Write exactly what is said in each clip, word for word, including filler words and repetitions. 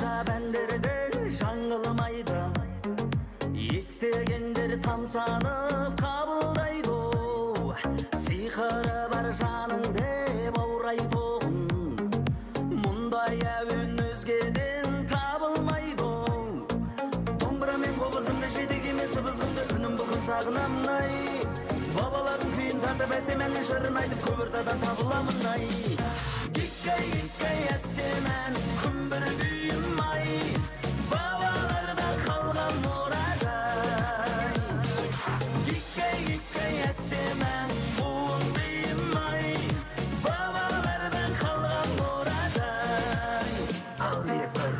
Тамаша бәндерді жаңылмайды, естігендер тамсанып қабылдайды. Сиқыры бар жаныңды баурайтұғын, мұндай әуен өзгеден табылмайды. Домбыра мен қобызымды жетегеме сыбызғымды үнім бүкіл сағынамын ай. Бабалардың күйін тартып әсеменнің жырын айтып көп ортадан табыламын ай. Гиккай гиккай әсемен күмбір күйім ай, бабалардан қалған мұрадай. Гиккай гиккай әсемен буын бейім ай, бабалардан қалған мұрадай. Ал беріп бір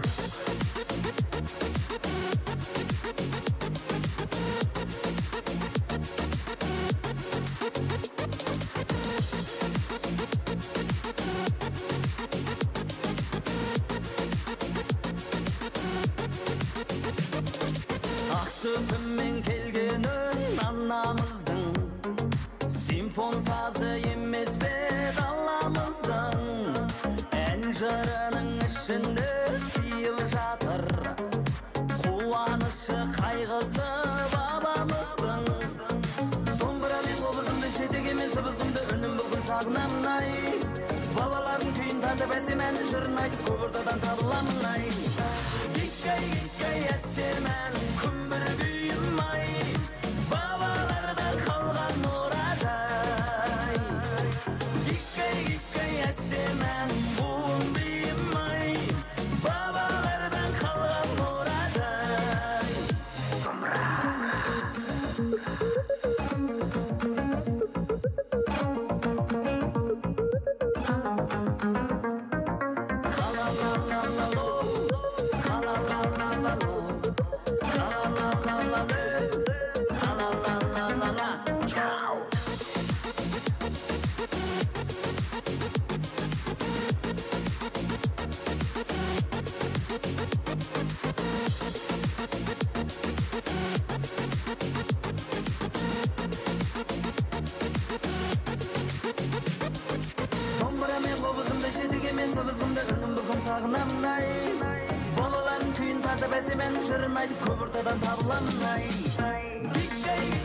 Ақсүтіммен келгенін анамыздың, симфон сазы емес бе даламыздың. Ән жырының ішінде сүйіп жатыр, қуанышы қайғысы бабамыздың. Домбыра мен қобызымды жетегеме сыбызғымды үнім бүгін сағынамын ай. Бабалардың күйін тартып әсем әнін жырын айтып көп ортадан табыламын ай. Гиккай гиккай әсемен күмбір күйім ай, бабалардан қалған мұрадай. Гиккай гиккай әсемен буын бейім ай, бабалардан қалған мұрадай. Сыбызғымды үнім бүгін сағынамын ай. Балалардың күйін тартып әсем әнін жырын айтып көп ортадан табыламын ай.